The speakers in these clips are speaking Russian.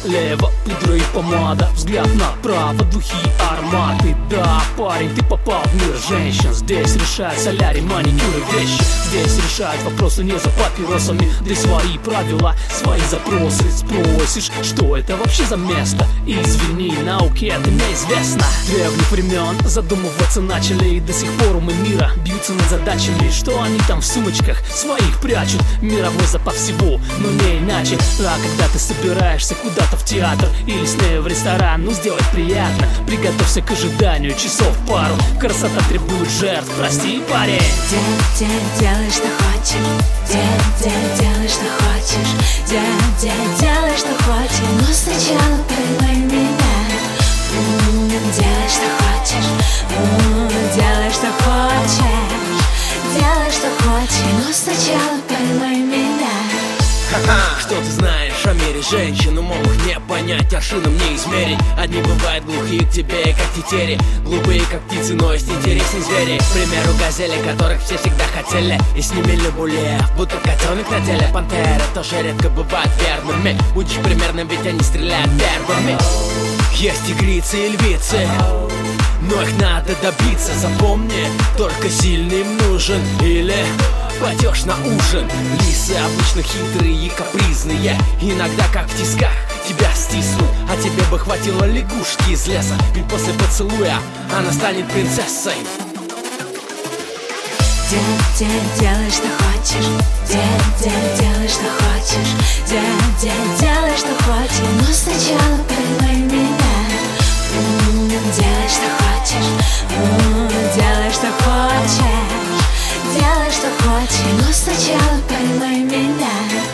налево, пудра и помада, взгляд направо, духи и ароматы. Да, парень, ты попал в мир женщин. Здесь решают солярий, маникюры, вещи. Здесь решают вопросы не за папиросами, да и свои правила, свои запросы. Спросишь, что это вообще за место? Извини, науке это неизвестно. Древних времен задумываться начали, и до сих пор умы мира бьются над задачами. Что они там в сумочках своих прячут? Мировой запас всего, но не иначе. А когда ты собираешься куда-то в театр или с ней в ресторан, ну сделать приятно. Приготовься к ожиданию часов пару. Красота требует жертв, прости, парень. Делай, что хочешь. Делай, что хочешь. Делай, что хочешь. Но сначала поймай меня. Делай, что хочешь. Делай, что хочешь. Делай, что хочешь. Но сначала поймай меня. Что ты знаешь о мире женщин? Умом их не понять, аршином не измерить. Одни бывают глухие к тебе, как тетери, глупые, как птицы, но есть интересней звери. К примеру, газели, которых все всегда хотели, и с ними любу лев, будто котенок на теле. Пантеры тоже редко бывают верными. Будешь примерным, ведь они стреляют первыми. Есть тигрицы и львицы, но их надо добиться. Запомни, только сильным нужен или пойдешь на ужин. Лисы обычно хитрые и капризные, иногда как в тисках тебя стиснут. А тебе бы хватило лягушки из леса, ведь после поцелуя она станет принцессой. Делай, что хочешь. Делай, что хочешь. Делай, что хочешь. Но сначала поймай меня. Делай, что хочешь. Делай, что хочешь. Делай, что хочешь. Но сначала поймай меня.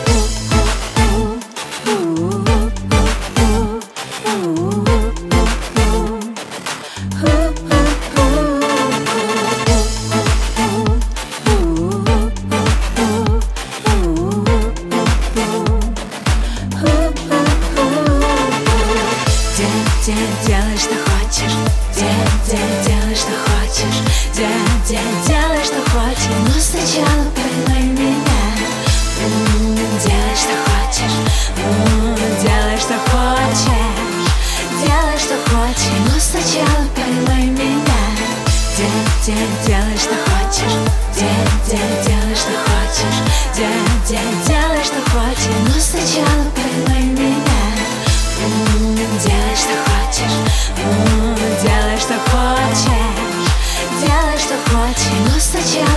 Делай, что хочешь. Делай, что хочешь. Делай, что хочешь. Но сначала поймай меня. Делай, что хочешь. Делай, что хочешь. Делай, что хочешь. Но сначала поймай меня. Делай, что хочешь. Делай, что хочешь. Делай, что хочешь. Но сначала поймай меня. Делай, что хочешь. Делай, что хочешь. Делай, что хочешь. Но сначала